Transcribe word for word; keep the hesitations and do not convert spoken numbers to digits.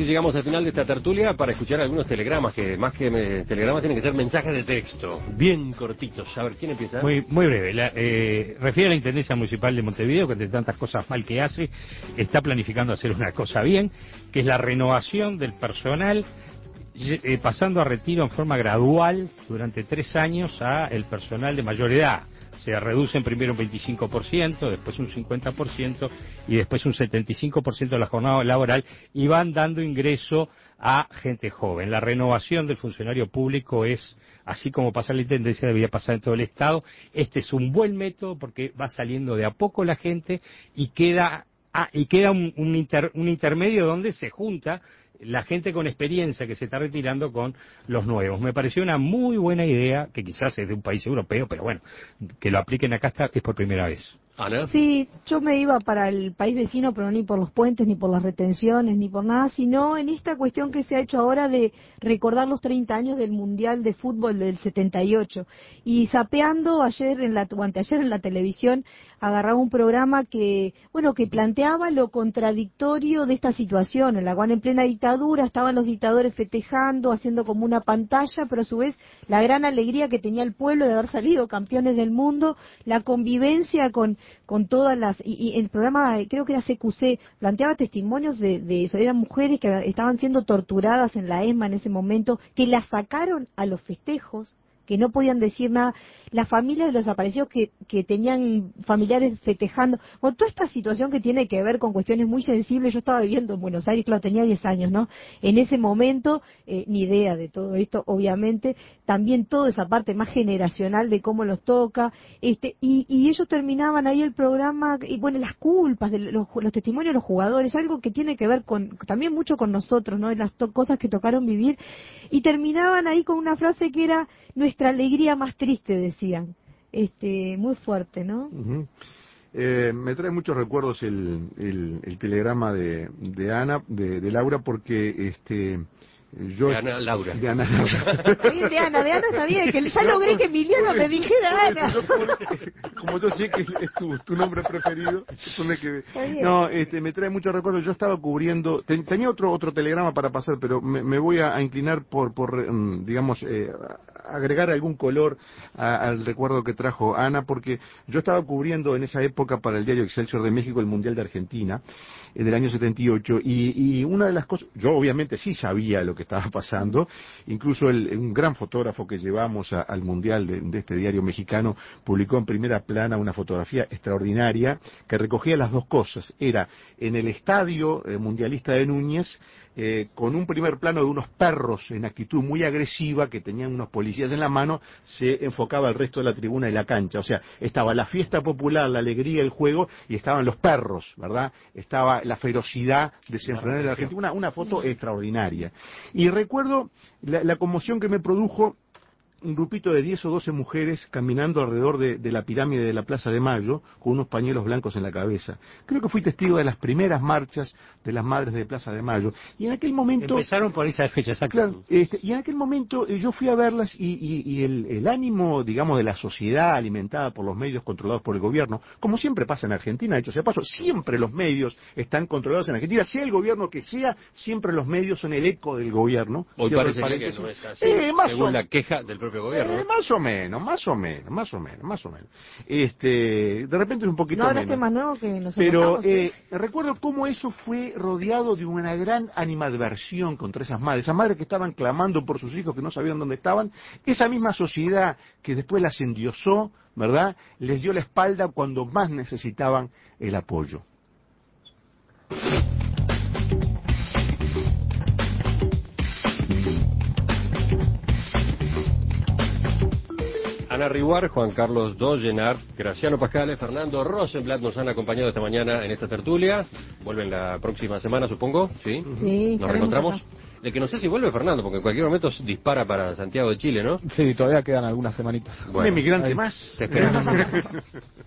llegamos al final de esta tertulia para escuchar algunos telegramas, que más que me, telegramas tienen que ser mensajes de texto, bien cortitos. A ver, ¿quién empieza? Muy muy breve. La, eh, refiere a la Intendencia Municipal de Montevideo, que entre tantas cosas mal que hace, está planificando hacer una cosa bien, que es la renovación del personal, eh, pasando a retiro en forma gradual durante tres años a el personal de mayor edad. Se reducen primero un veinticinco por ciento, después un cincuenta por ciento y después un setenta y cinco por ciento de la jornada laboral, y van dando ingreso a gente joven. La renovación del funcionario público es, así como pasa en la Intendencia, debería pasar en todo el Estado. Este es un buen método porque va saliendo de a poco la gente y queda, ah, y queda un, un, inter, un intermedio donde se junta la gente con experiencia que se está retirando con los nuevos. Me pareció una muy buena idea, que quizás es de un país europeo, pero bueno, que lo apliquen acá está, es por primera vez. ¿Ana? Sí, yo me iba para el país vecino, pero ni por los puentes, ni por las retenciones, ni por nada, sino en esta cuestión que se ha hecho ahora de recordar los treinta años del Mundial de Fútbol del setenta y ocho. Y zapeando ayer, en la, o anteayer en la televisión, agarraba un programa que, bueno, que planteaba lo contradictorio de esta situación, en la cual en plena dictadura estaban los dictadores festejando, haciendo como una pantalla, pero a su vez la gran alegría que tenía el pueblo de haber salido campeones del mundo, la convivencia con con todas las, y, y el programa, creo que era C Q C, planteaba testimonios de, de eso, eran mujeres que estaban siendo torturadas en la ESMA en ese momento, que las sacaron a los festejos, que no podían decir nada, las familias de los desaparecidos que, que tenían familiares festejando, bueno, toda esta situación que tiene que ver con cuestiones muy sensibles. Yo estaba viviendo en Buenos Aires, claro, tenía diez años, ¿no? En ese momento, eh, ni idea de todo esto, obviamente, también toda esa parte más generacional de cómo los toca, este, y, y ellos terminaban ahí el programa, y bueno, las culpas, de los, los testimonios de los jugadores, algo que tiene que ver con, también mucho con nosotros, ¿no? Las to- cosas que tocaron vivir, y terminaban ahí con una frase que era: nuestra alegría más triste, decían. Este, muy fuerte, ¿no? Uh-huh. Eh, me trae muchos recuerdos el, el, el telegrama de, de Ana, de, de Laura, porque este yo... De Ana Laura. De Ana Laura. Oye, de Ana, de Ana sabía que ya logré que Emiliano me dijera Ana. Como yo sé que es tu, tu nombre preferido, que... no, este, me trae muchos recuerdos. Yo estaba cubriendo, ten, tenía otro otro telegrama para pasar, pero me, me voy a, a inclinar por, por um, digamos, eh, agregar algún color a, al recuerdo que trajo Ana, porque yo estaba cubriendo en esa época para el diario Excelsior de México el Mundial de Argentina, eh, del año setenta y ocho, y, y una de las cosas, yo obviamente sí sabía lo que estaba pasando, incluso el, un gran fotógrafo que llevamos a, al Mundial de, de este diario mexicano publicó en primera plana una fotografía extraordinaria que recogía las dos cosas. Era en el estadio eh, mundialista de Núñez, eh, con un primer plano de unos perros en actitud muy agresiva que tenían unos policías en la mano, se enfocaba el resto de la tribuna y la cancha. O sea, estaba la fiesta popular, la alegría, el juego, y estaban los perros, ¿verdad? Estaba la ferocidad desenfrenada de la Argentina. Una, una foto extraordinaria. Y recuerdo la, la conmoción que me produjo un grupito de diez o doce mujeres caminando alrededor de, de la pirámide de la Plaza de Mayo con unos pañuelos blancos en la cabeza. Creo que fui testigo de las primeras marchas de las madres de Plaza de Mayo. Y en aquel momento... Empezaron por esa fecha, exacto. Claro, este, y en aquel momento eh, yo fui a verlas y, y, y el, el ánimo, digamos, de la sociedad alimentada por los medios controlados por el gobierno, como siempre pasa en Argentina, de hecho sea paso, siempre los medios están controlados en Argentina, sea el gobierno que sea, siempre los medios son el eco del gobierno. Hoy parece que no es así, eh, según la queja del propio gobierno. Eh, más o menos, más o menos, más o menos, más o menos. Este, de repente es un poquito no, menos. No, es más nuevo que nosotros. Pero eh, recuerdo cómo eso fue rodeado de una gran animadversión contra esas madres, esas madres que estaban clamando por sus hijos que no sabían dónde estaban. Esa misma sociedad que después las endiosó, ¿verdad?, les dio la espalda cuando más necesitaban el apoyo. Ana Riguar, Juan Carlos Dollenar, Graciano Pascale, Fernando Rosenblatt nos han acompañado esta mañana en esta tertulia. Vuelven la próxima semana, supongo, ¿sí? Sí. Nos reencontramos. El que no sé si vuelve Fernando, porque en cualquier momento dispara para Santiago de Chile, ¿no? Sí, todavía quedan algunas semanitas. Bueno, un emigrante ahí. más. Te esperamos.